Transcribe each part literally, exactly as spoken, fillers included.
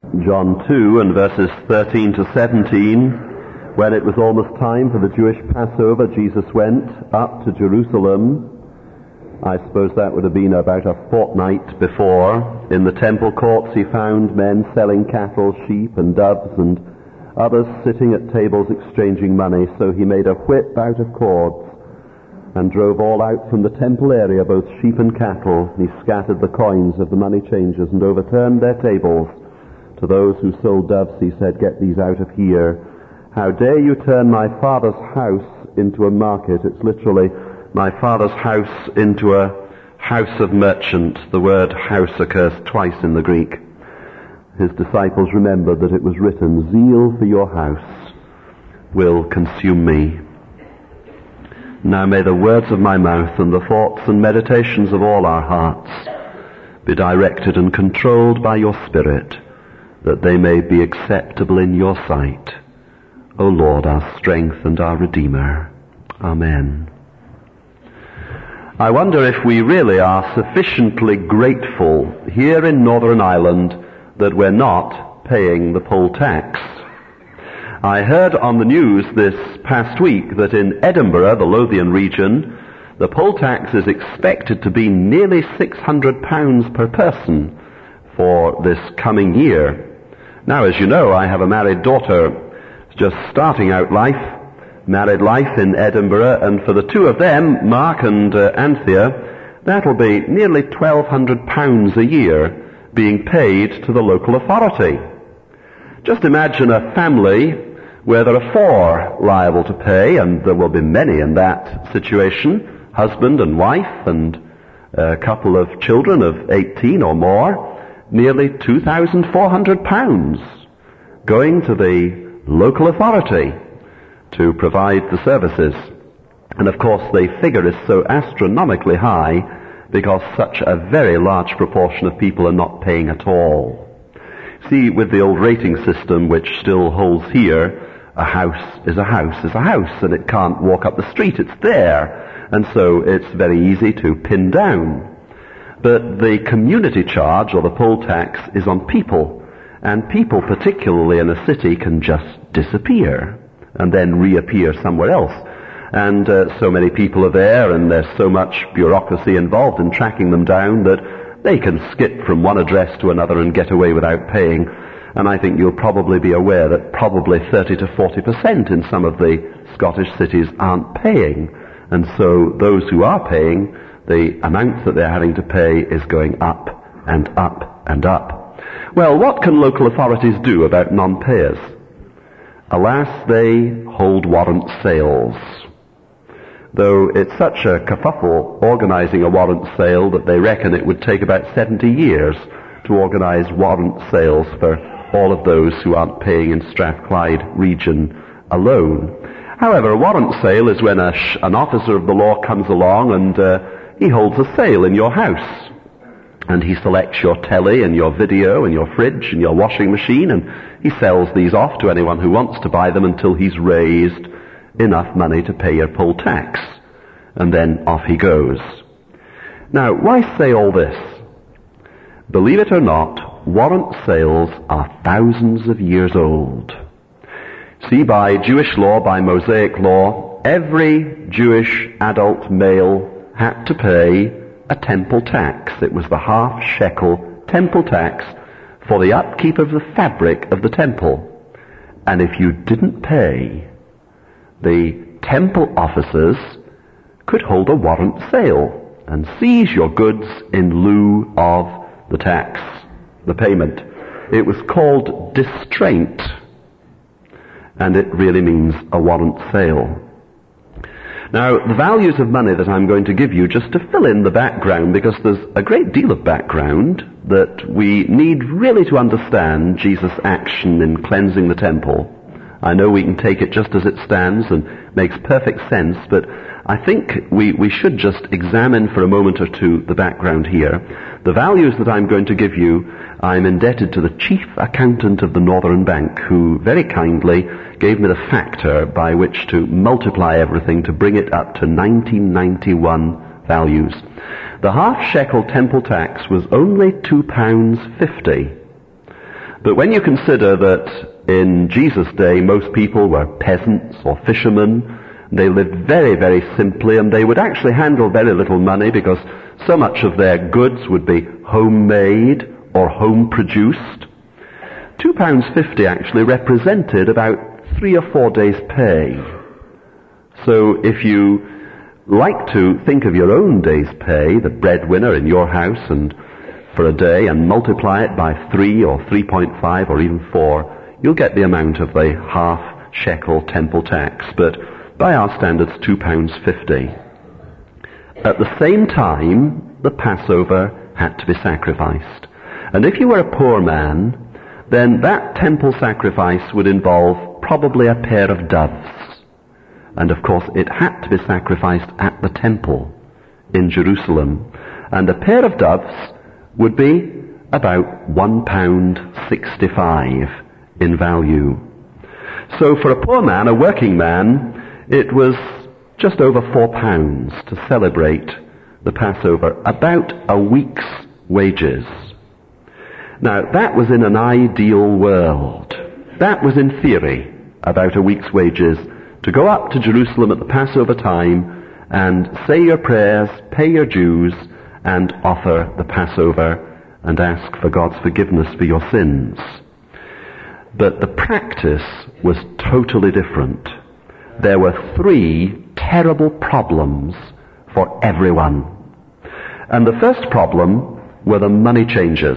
John two and verses thirteen to seventeen, when it was almost time for the Jewish Passover, Jesus went up to Jerusalem. I suppose that would have been about a fortnight before. In the temple courts he found men selling cattle, sheep and doves, and others sitting at tables exchanging money. So he made a whip out of cords and drove all out from the temple area, both sheep and cattle. He scattered the coins of the money changers and overturned their tables. To those who sold doves he said, "Get these out of here. How dare you turn my Father's house into a market?" It's literally, my Father's house into a house of merchant. The word house occurs twice in the Greek. His disciples remembered that it was written, "Zeal for your house will consume me." Now may the words of my mouth and the thoughts and meditations of all our hearts be directed and controlled by your Spirit, that they may be acceptable in your sight, O Lord, our strength and our Redeemer. Amen. I wonder if we really are sufficiently grateful here in Northern Ireland that we're not paying the poll tax. I heard on the news this past week that in Edinburgh, the Lothian region, the poll tax is expected to be nearly six hundred pounds per person for this coming year. Now, as you know, I have a married daughter just starting out life, married life in Edinburgh, and for the two of them, Mark and uh, Anthea, that'll be nearly twelve hundred pounds a year being paid to the local authority. Just imagine a family where there are four liable to pay, and there will be many in that situation, husband and wife and a couple of children of eighteen or more, nearly two thousand four hundred pounds going to the local authority to provide the services. And of course the figure is so astronomically high because such a very large proportion of people are not paying at all. See, with the old rating system which still holds here, a house is a house is a house, and it can't walk up the street, it's there. And so it's very easy to pin down. But the community charge, or the poll tax, is on people. And people, particularly in a city, can just disappear and then reappear somewhere else. And uh, so many people are there, and there's so much bureaucracy involved in tracking them down that they can skip from one address to another and get away without paying. And I think you'll probably be aware that probably thirty to forty percent in some of the Scottish cities aren't paying. And so those who are paying, the amount that they're having to pay is going up and up and up. Well, what can local authorities do about non-payers? Alas, they hold warrant sales. Though it's such a kerfuffle organizing a warrant sale that they reckon it would take about seventy years to organize warrant sales for all of those who aren't paying in Strathclyde region alone. However, a warrant sale is when a sh- an officer of the law comes along and uh, he holds a sale in your house. And he selects your telly and your video and your fridge and your washing machine, and he sells these off to anyone who wants to buy them until he's raised enough money to pay your poll tax. And then off he goes. Now, why say all this? Believe it or not, warrant sales are thousands of years old. See, by Jewish law, by Mosaic law, every Jewish adult male had to pay a temple tax. It was the half shekel temple tax for the upkeep of the fabric of the temple. And if you didn't pay, the temple officers could hold a warrant sale and seize your goods in lieu of the tax, the payment. It was called distraint, and it really means a warrant sale. Now, the values of money that I'm going to give you, just to fill in the background, because there's a great deal of background that we need really to understand Jesus' action in cleansing the temple. I know we can take it just as it stands and makes perfect sense, but I think we, we should just examine for a moment or two the background here. The values that I'm going to give you, I'm indebted to the chief accountant of the Northern Bank, who very kindly gave me the factor by which to multiply everything to bring it up to nineteen ninety-one values. The half shekel temple tax was only two pounds fifty. But when you consider that in Jesus' day most people were peasants or fishermen, they lived very, very simply, and they would actually handle very little money because so much of their goods would be homemade or home-produced. Two pounds fifty actually represented about three or four days' pay. So if you like to think of your own day's pay, the breadwinner in your house, and for a day, and multiply it by three or three point five or even four, you'll get the amount of the half shekel temple tax. But by our standards, two pounds fifty. At the same time, the Passover had to be sacrificed. And if you were a poor man, then that temple sacrifice would involve probably a pair of doves. And of course, it had to be sacrificed at the temple in Jerusalem. And a pair of doves would be about one pound sixty-five in value. So for a poor man, a working man, it was just over four pounds to celebrate the Passover, about a week's wages. Now, that was in an ideal world. That was in theory about a week's wages, to go up to Jerusalem at the Passover time and say your prayers, pay your dues, and offer the Passover and ask for God's forgiveness for your sins. But the practice was totally different. There were three terrible problems for everyone. And the first problem were the money changers.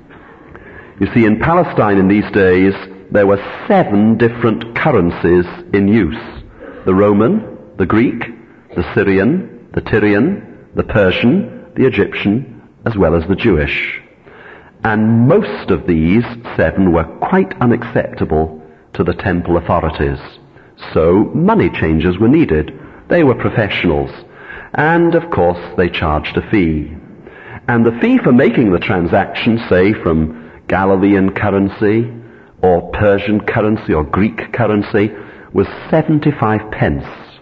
You see, in Palestine in these days, there were seven different currencies in use. The Roman, the Greek, the Syrian, the Tyrian, the Persian, the Egyptian, as well as the Jewish. And most of these seven were quite unacceptable to the temple authorities. So money changers were needed. They were professionals. And of course they charged a fee. And the fee for making the transaction, say from Galilean currency or Persian currency or Greek currency, was seventy-five pence.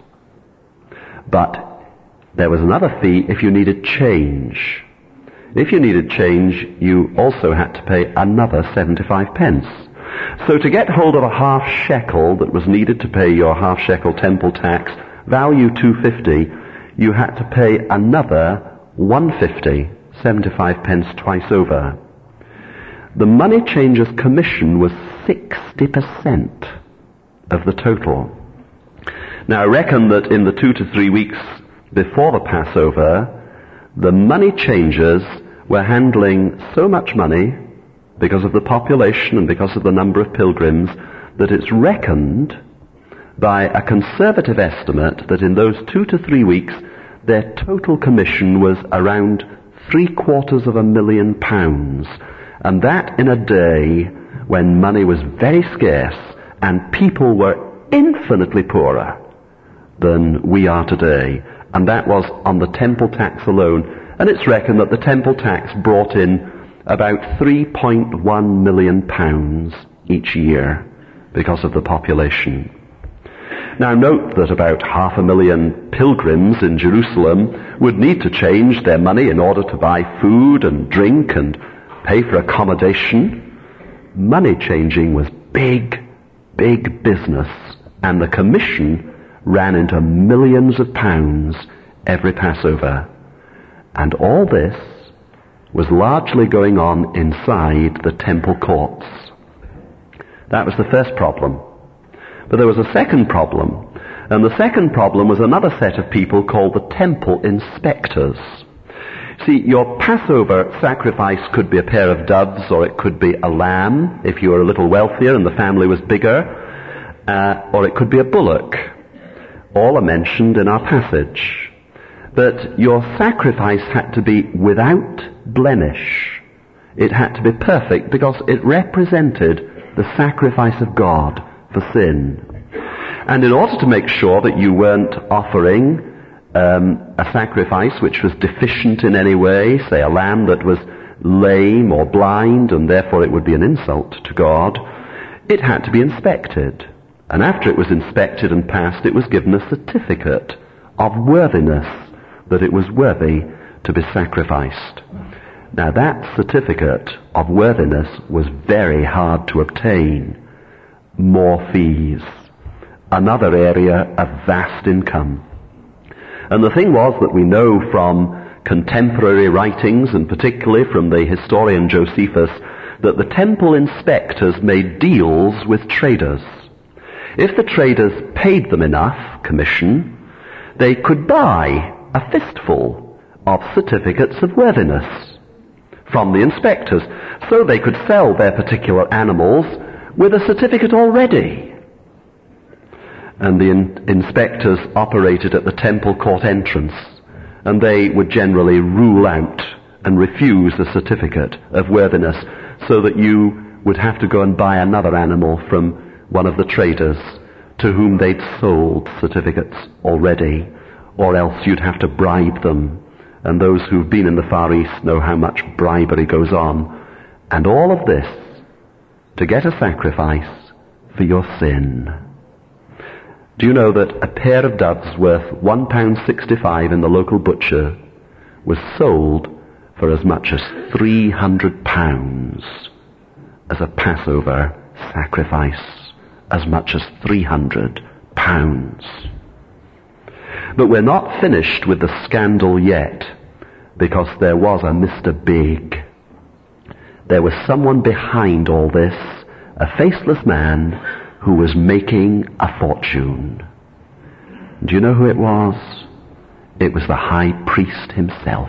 But there was another fee if you needed change. If you needed change, you also had to pay another seventy-five pence. So to get hold of a half shekel that was needed to pay your half shekel temple tax, value two fifty, you had to pay another one fifty, seventy-five pence twice over. The money changer's commission was sixty percent of the total. Now I reckon that in the two to three weeks before the Passover, the money changers were handling so much money because of the population and because of the number of pilgrims that it's reckoned by a conservative estimate that in those two to three weeks their total commission was around three quarters of a million pounds. And that in a day when money was very scarce and people were infinitely poorer than we are today. And that was on the temple tax alone. And it's reckoned that the temple tax brought in about three point one million pounds each year because of the population. Now note that about half a million pilgrims in Jerusalem would need to change their money in order to buy food and drink and pay for accommodation. Money changing was big, big business, and the commission ran into millions of pounds every Passover. And all this was largely going on inside the temple courts. That was the first problem. But there was a second problem, and the second problem was another set of people called the temple inspectors. See, your Passover sacrifice could be a pair of doves, or it could be a lamb if you were a little wealthier and the family was bigger, uh, or it could be a bullock. All are mentioned in our passage. But your sacrifice had to be without blemish. It had to be perfect because it represented the sacrifice of God for sin. And in order to make sure that you weren't offering um, a sacrifice which was deficient in any way, say a lamb that was lame or blind, and therefore it would be an insult to God, it had to be inspected. And after it was inspected and passed, it was given a certificate of worthiness, that it was worthy to be sacrificed. Now that certificate of worthiness was very hard to obtain. More fees. Another area of vast income. And the thing was that we know from contemporary writings, and particularly from the historian Josephus, that the temple inspectors made deals with traders. If the traders paid them enough commission, they could buy a fistful of certificates of worthiness from the inspectors, so they could sell their particular animals with a certificate already. And the in- inspectors operated at the temple court entrance, and they would generally rule out and refuse a certificate of worthiness, so that you would have to go and buy another animal from one of the traders to whom they'd sold certificates already, or else you'd have to bribe them. And those who've been in the Far East know how much bribery goes on. And all of this to get a sacrifice for your sin. Do you know that a pair of doves worth one pound sixty-five in the local butcher was sold for as much as three hundred pounds as a Passover sacrifice? As much as three hundred pounds. But we're not finished with the scandal yet, because there was a Mister Big. There was someone behind all this, a faceless man who was making a fortune. Do you know who it was? It was the high priest himself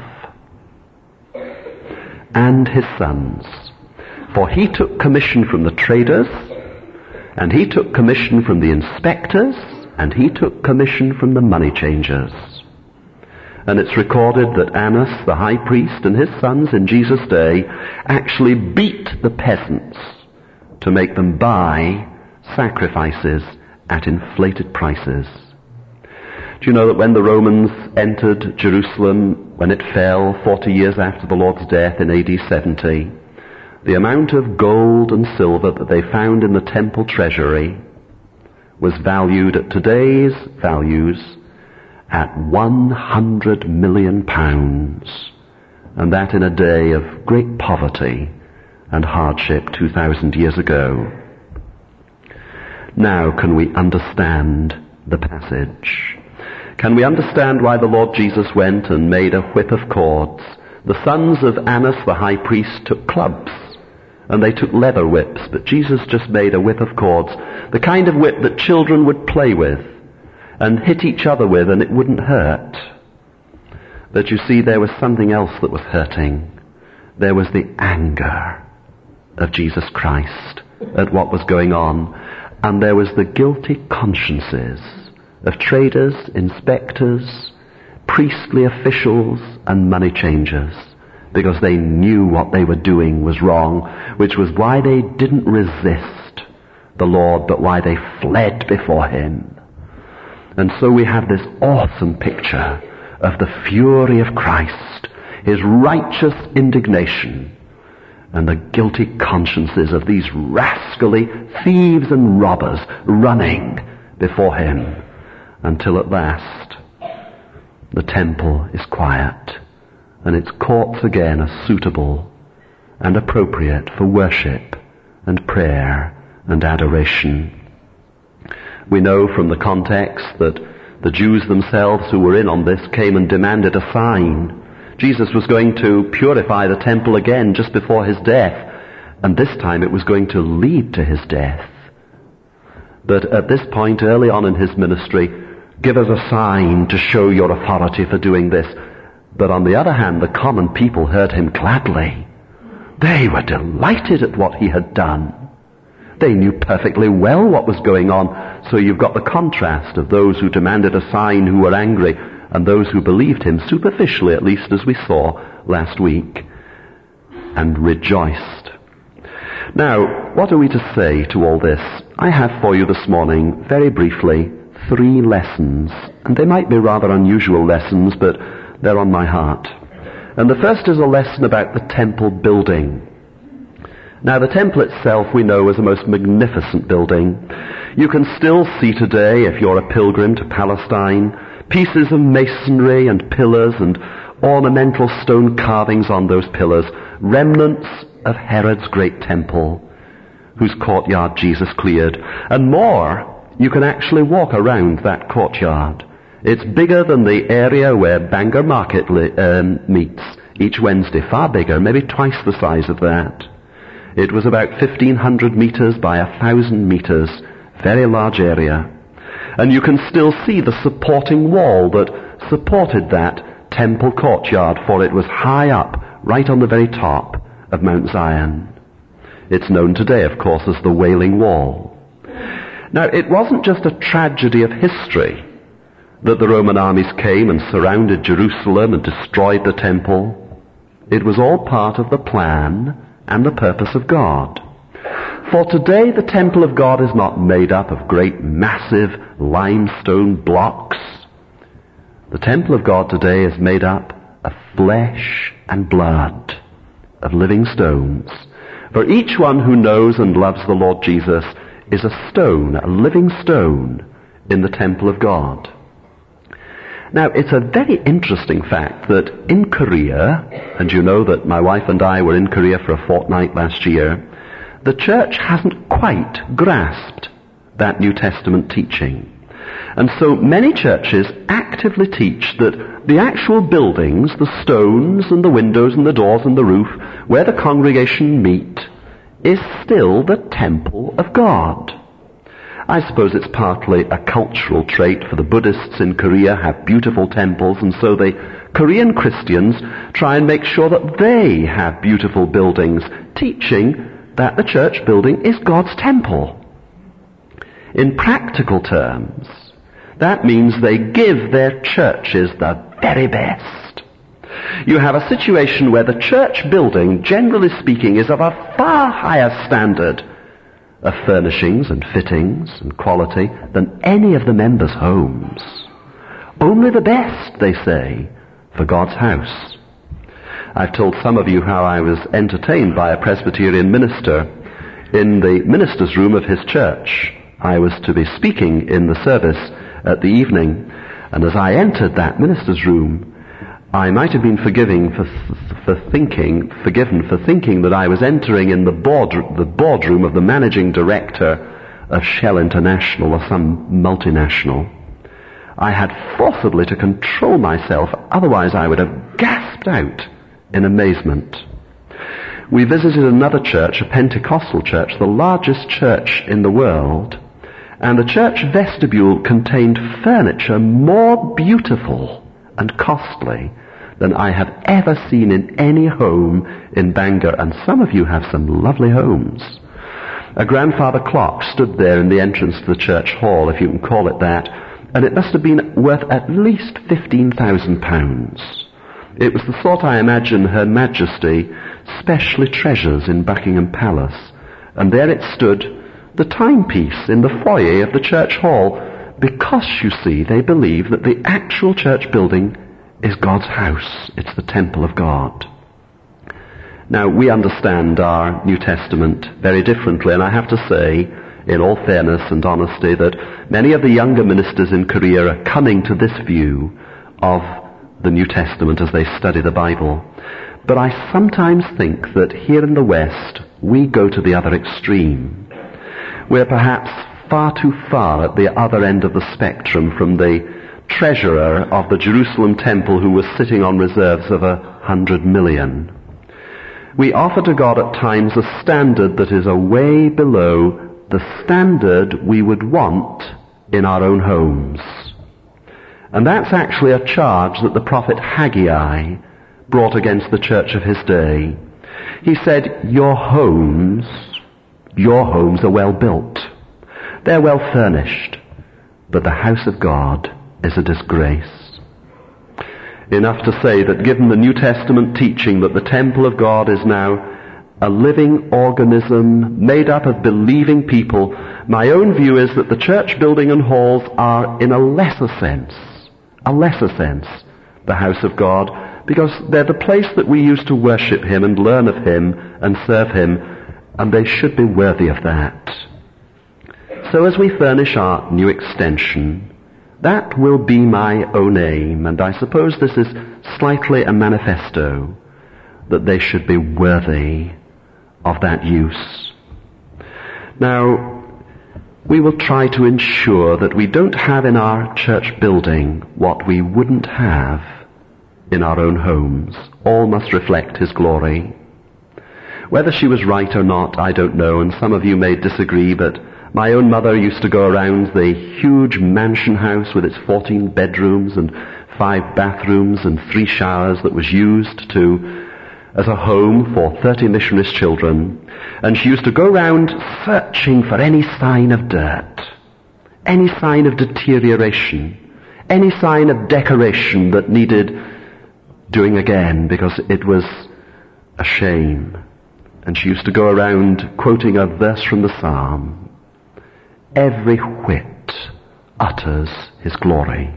and his sons. For he took commission from the traders, and he took commission from the inspectors, and he took commission from the money changers. And it's recorded that Annas, the high priest, and his sons in Jesus' day actually beat the peasants to make them buy sacrifices at inflated prices. Do you know that when the Romans entered Jerusalem, when it fell forty years after the Lord's death in A D seventy, the amount of gold and silver that they found in the temple treasury was valued at today's values at one hundred million pounds, and that in a day of great poverty and hardship two thousand years ago. Now can we understand the passage? Can we understand why the Lord Jesus went and made a whip of cords? The sons of Annas the high priest took clubs, and they took leather whips, but Jesus just made a whip of cords, the kind of whip that children would play with and hit each other with, and it wouldn't hurt. But you see, there was something else that was hurting. There was the anger of Jesus Christ at what was going on, and there was the guilty consciences of traders, inspectors, priestly officials, and money changers, because they knew what they were doing was wrong, which was why they didn't resist the Lord, but why they fled before him. And so we have this awesome picture of the fury of Christ, his righteous indignation, and the guilty consciences of these rascally thieves and robbers running before him, until at last the temple is quiet and its courts again are suitable and appropriate for worship and prayer and adoration. We know from the context that the Jews themselves who were in on this came and demanded a sign. Jesus was going to purify the temple again just before his death, and this time it was going to lead to his death. But at this point early on in his ministry, give us a sign to show your authority for doing this. But on the other hand, the common people heard him gladly. They were delighted at what he had done. They knew perfectly well what was going on. So you've got the contrast of those who demanded a sign who were angry, and those who believed him superficially, at least as we saw last week, and rejoiced. Now, what are we to say to all this? I have for you this morning, very briefly, three lessons, and they might be rather unusual lessons, but they're on my heart. And the first is a lesson about the temple building. Now, the temple itself, we know, is a most magnificent building. You can still see today, if you're a pilgrim to Palestine, pieces of masonry and pillars and ornamental stone carvings on those pillars, remnants of Herod's great temple, whose courtyard Jesus cleared. And more, you can actually walk around that courtyard. It's bigger than the area where Bangor Market li- um, meets each Wednesday, far bigger, maybe twice the size of that. It was about fifteen hundred meters by one thousand meters, very large area. And you can still see the supporting wall that supported that temple courtyard, for it was high up, right on the very top of Mount Zion. It's known today, of course, as the Wailing Wall. Now, it wasn't just a tragedy of history that the Roman armies came and surrounded Jerusalem and destroyed the temple. It was all part of the plan and the purpose of God. For today, the temple of God is not made up of great, massive limestone blocks. The temple of God today is made up of flesh and blood, of living stones. For each one who knows and loves the Lord Jesus is a stone, a living stone, in the temple of God. Now, it's a very interesting fact that in Korea, and you know that my wife and I were in Korea for a fortnight last year, the church hasn't quite grasped that New Testament teaching. And so many churches actively teach that the actual buildings, the stones and the windows and the doors and the roof, where the congregation meet, is still the temple of God. I suppose it's partly a cultural trait, for the Buddhists in Korea have beautiful temples, and so the Korean Christians try and make sure that they have beautiful buildings, teaching that the church building is God's temple. In practical terms, that means they give their churches the very best. You have a situation where the church building, generally speaking, is of a far higher standard of furnishings and fittings and quality than any of the members' homes. Only the best, they say, for God's house. I've told some of you how I was entertained by a Presbyterian minister in the minister's room of his church. I was to be speaking in the service at the evening, and as I entered that minister's room, I might have been forgiving for, for thinking, forgiven for thinking that I was entering in the board, the boardroom of the managing director of Shell International or some multinational. I had forcibly to control myself, otherwise I would have gasped out in amazement. We visited another church, a Pentecostal church, the largest church in the world, and the church vestibule contained furniture more beautiful and costly than I have ever seen in any home in Bangor, and some of you have some lovely homes. A grandfather clock stood there in the entrance to the church hall, if you can call it that, and it must have been worth at least fifteen thousand pounds. It was the sort I imagine Her Majesty specially treasures in Buckingham Palace, and there it stood, the timepiece in the foyer of the church hall, because, you see, they believe that the actual church building is God's house. It's the temple of God. Now, we understand our New Testament very differently, and I have to say, in all fairness and honesty, that many of the younger ministers in Korea are coming to this view of the New Testament as they study the Bible. But I sometimes think that here in the West, we go to the other extreme. We're perhaps far too far at the other end of the spectrum from the treasurer of the Jerusalem temple who was sitting on reserves of a hundred million. We offer to God at times a standard that is a way below the standard we would want in our own homes. And that's actually a charge that the prophet Haggai brought against the church of his day. He said, your homes, your homes are well built. They're well furnished, but the house of God is a disgrace. Enough to say that given the New Testament teaching that the temple of God is now a living organism made up of believing people, my own view is that the church building and halls are, in a lesser sense, a lesser sense, the house of God, because they're the place that we use to worship Him and learn of Him and serve Him, and they should be worthy of that. So as we furnish our new extension, that will be my own aim, and I suppose this is slightly a manifesto that they should be worthy of that use. Now, we will try to ensure that we don't have in our church building what we wouldn't have in our own homes. All must reflect His glory. Whether she was right or not, I don't know, and some of you may disagree, but my own mother used to go around the huge mansion house with its fourteen bedrooms and five bathrooms and three showers that was used to as a home for thirty missionaries' children. And she used to go around searching for any sign of dirt, any sign of deterioration, any sign of decoration that needed doing again, because it was a shame. And she used to go around quoting a verse from the Psalm. Every whit utters His glory.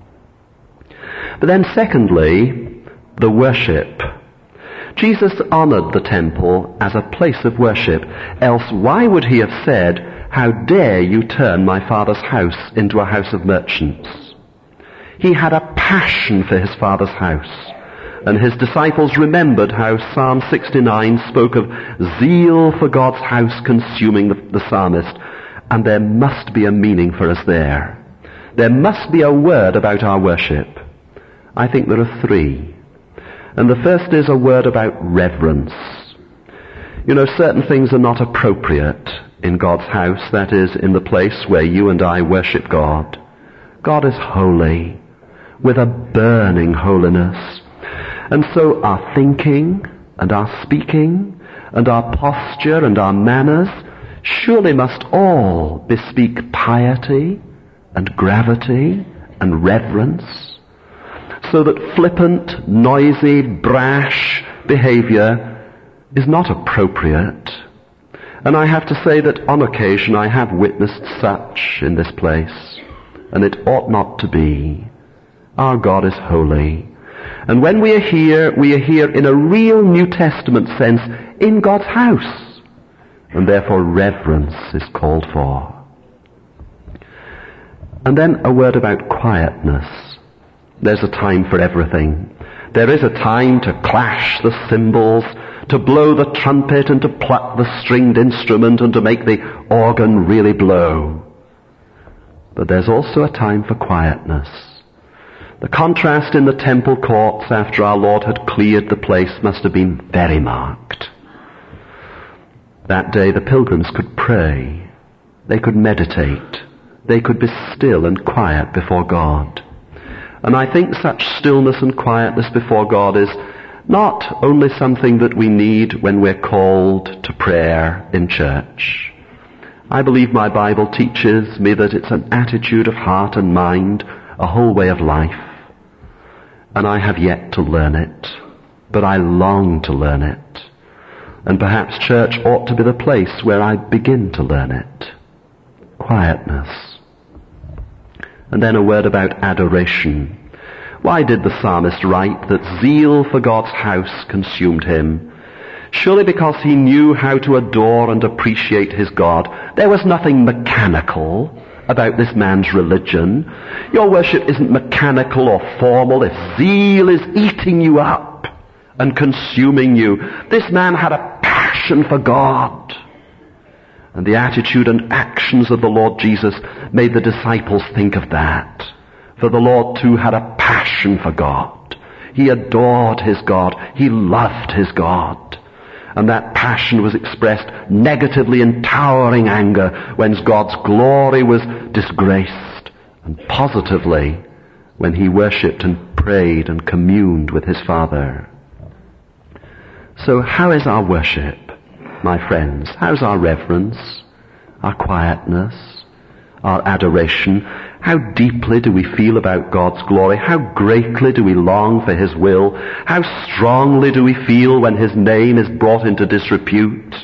But then secondly, the worship. Jesus honored the temple as a place of worship, else why would He have said, "How dare you turn my Father's house into a house of merchants?" He had a passion for His Father's house, and His disciples remembered how Psalm sixty-nine spoke of zeal for God's house consuming the, the psalmist, and there must be a meaning for us there. There must be a word about our worship. I think there are three. And the first is a word about reverence. You know, certain things are not appropriate in God's house, that is, in the place where you and I worship God. God is holy, with a burning holiness. And so our thinking, and our speaking, and our posture, and our manners surely must all bespeak piety, and gravity, and reverence, so that flippant, noisy, brash behavior is not appropriate. And I have to say that on occasion I have witnessed such in this place, and it ought not to be. Our God is holy. And when we are here, we are here in a real New Testament sense in God's house, and therefore reverence is called for. And then a word about quietness. There's a time for everything. There is a time to clash the cymbals, to blow the trumpet, and to pluck the stringed instrument, and to make the organ really blow. But there's also a time for quietness. The contrast in the temple courts after our Lord had cleared the place must have been very marked. That day the pilgrims could pray. They could meditate. They could be still and quiet before God. And I think such stillness and quietness before God is not only something that we need when we're called to prayer in church. I believe my Bible teaches me that it's an attitude of heart and mind, a whole way of life. And I have yet to learn it, but I long to learn it. And perhaps church ought to be the place where I begin to learn it. Quietness. And then a word about adoration. Why did the psalmist write that zeal for God's house consumed him? Surely because he knew how to adore and appreciate his God. There was nothing mechanical about this man's religion. Your worship isn't mechanical or formal if zeal is eating you up and consuming you. This man had a passion for God. And the attitude and actions of the Lord Jesus made the disciples think of that. For the Lord too had a passion for God. He adored his God. He loved his God. And that passion was expressed negatively in towering anger when God's glory was disgraced, and positively when he worshipped and prayed and communed with his Father. So how is our worship, my friends? How's our reverence, our quietness, our adoration? How deeply do we feel about God's glory? How greatly do we long for his will? How strongly do we feel when his name is brought into disrepute?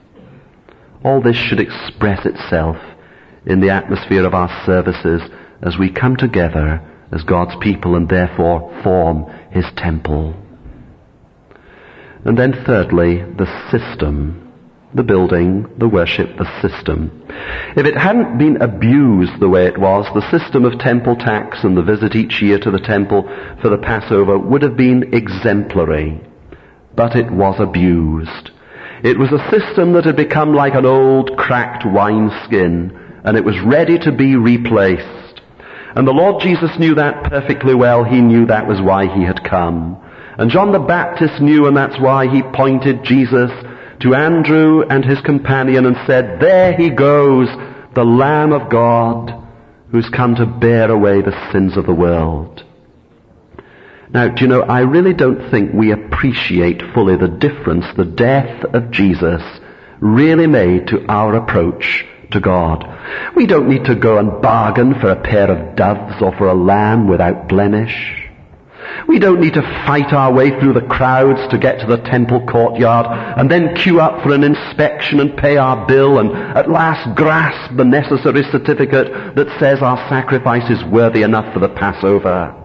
All this should express itself in the atmosphere of our services as we come together as God's people and therefore form his temple. And then thirdly, the system. the building, the worship, the system. If it hadn't been abused the way it was, the system of temple tax and the visit each year to the temple for the Passover would have been exemplary. But it was abused. It was a system that had become like an old cracked wineskin, and it was ready to be replaced. And the Lord Jesus knew that perfectly well. He knew that was why he had come. And John the Baptist knew, and that's why he pointed Jesus to Andrew and his companion and said, "There he goes, the Lamb of God, who's come to bear away the sins of the world." Now, do you know, I really don't think we appreciate fully the difference the death of Jesus really made to our approach to God. We don't need to go and bargain for a pair of doves or for a lamb without blemish. We don't need to fight our way through the crowds to get to the temple courtyard and then queue up for an inspection and pay our bill and at last grasp the necessary certificate that says our sacrifice is worthy enough for the Passover.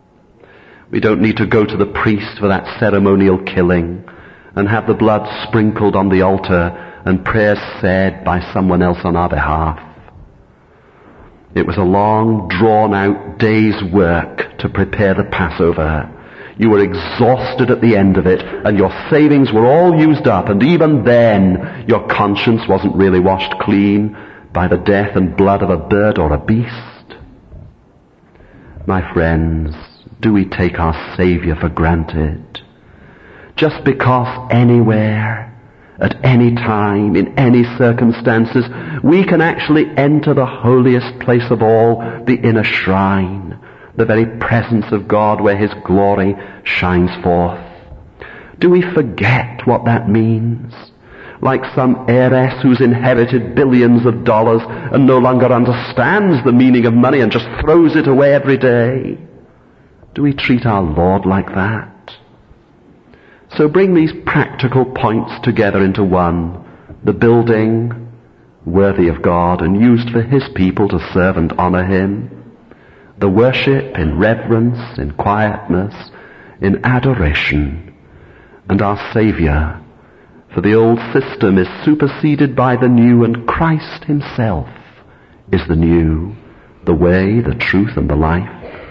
We don't need to go to the priest for that ceremonial killing and have the blood sprinkled on the altar and prayers said by someone else on our behalf. It was a long, drawn-out day's work to prepare the Passover. You were exhausted at the end of it, and your savings were all used up, and even then your conscience wasn't really washed clean by the death and blood of a bird or a beast. My friends, do we take our Savior for granted? Just because anywhere, at any time, in any circumstances, we can actually enter the holiest place of all, the inner shrine, the very presence of God where his glory shines forth. Do we forget what that means? Like some heiress who's inherited billions of dollars and no longer understands the meaning of money and just throws it away every day. Do we treat our Lord like that? So bring these practical points together into one. The building, worthy of God and used for his people to serve and honor him. The worship in reverence, in quietness, in adoration. And our Savior, for the old system is superseded by the new, and Christ himself is the new, the way, the truth, and the life.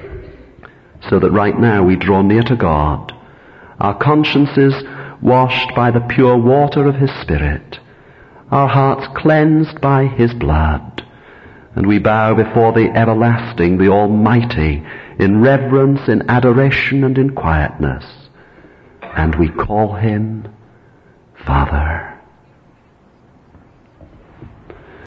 So that right now we draw near to God, our consciences washed by the pure water of his Spirit, our hearts cleansed by his blood, and we bow before the everlasting, the Almighty, in reverence, in adoration, and in quietness, and we call him Father.